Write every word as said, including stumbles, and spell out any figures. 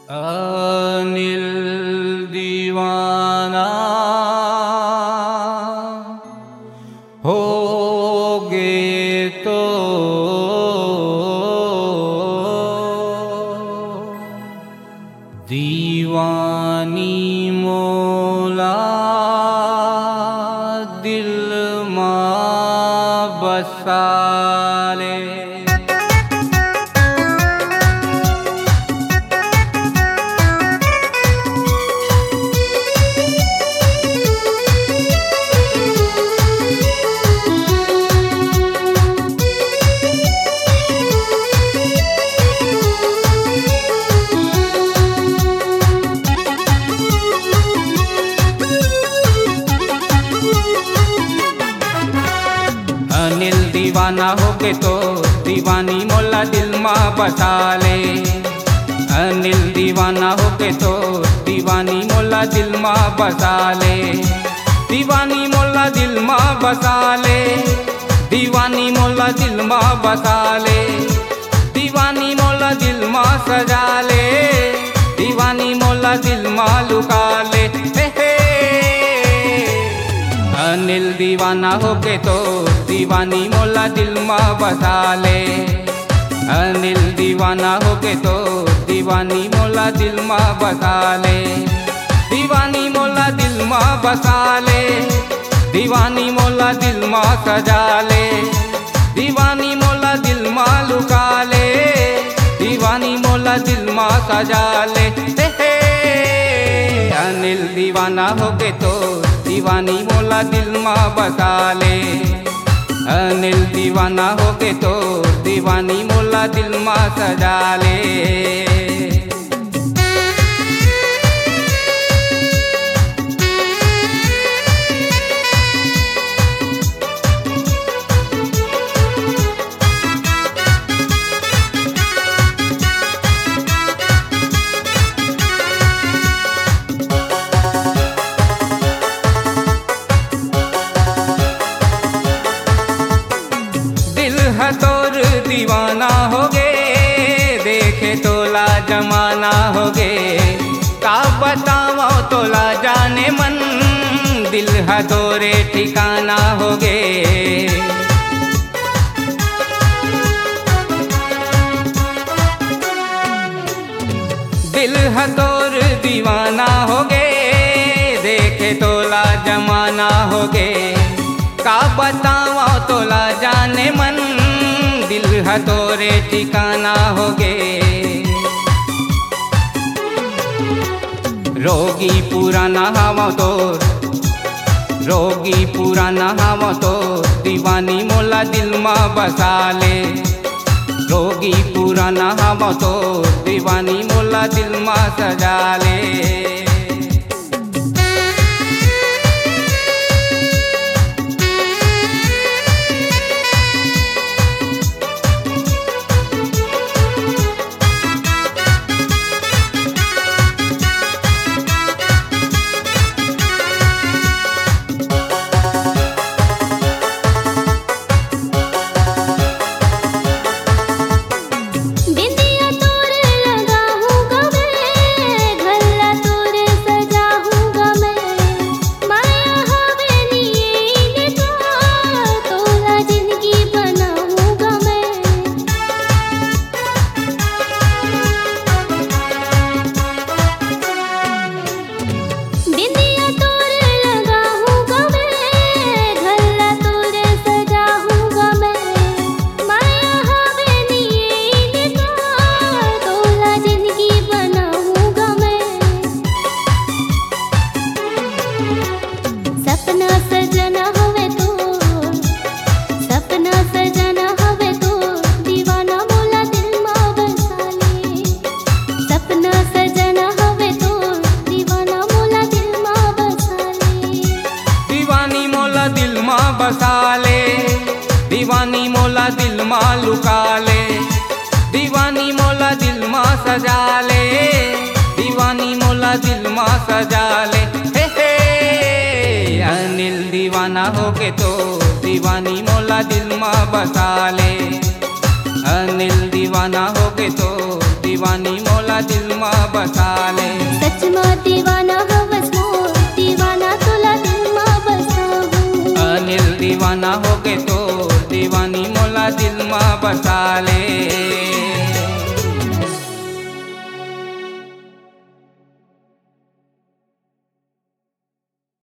अनिल दीवाना होगे तो दीवानी मोला दिल मां बसा ले। अनिल दीवाना होके तो दीवानी मोला दिल मां बसा ले। अनिल दीवाना होके तो दीवानी मोला दिल मां बसा ले। दीवानी मोला दिल मां बसा ले। दीवानी मोला दिल मां बसा ले। दीवानी मोला दिल मां सजा ले। दीवानी मोला दिल मां लुका ले। हे हे। अनिल दीवाना होके तो दीवानी मोला दिल मां बसा ले। अनिल दीवाना होके तो दीवानी मोला दिल मां बसा ले। दीवानी मोला दिल मां बसा ले। दीवानी मोला दिल मां सजा ले। दीवानी मोला दिल मां लुका ले। दीवानी मोला दिल मां सजा ले। हे हे। अनिल दीवाना होके तो दीवानी मोला दिल मां बसा ले। अनिल दीवाना होके तो दीवानी मोला दिल मां सजा ले। तोर दीवाना होगे देखे तोला जमाना होगे। का बताओ तोला जाने मन दिल है तोरे ठिकाना होगे। दिल है तोर दीवाना होगे देखे तोला जमाना होगे। का बताओ तोला जाने मन दिल है तोरे ठिकाना होगे। रोगी पुराना हवा तोर रोगी पुराना हवा तोर दीवानी मोला दिल मां बसा ले। रोगी पुराना हवा तोर दीवानी मोला दिल मां सजा ले। बसा ले। दीवानी मोला दिल मां लुका ले। दीवानी मोला दिल मां सजा ले। दीवानी मोला दिल मां सजा ले। हे हे। अनिल दीवाना होके तो दीवानी मोला दिल मां बसा ले। अनिल दीवाना होके तो दीवानी मोला मोला दिल में बसा ले। सच में दीवाना हवस मोर, दीवाना तोला दिल में बसाऊं। अनिल दीवाना हो के तो दीवानी मोला दिल में बसा ले।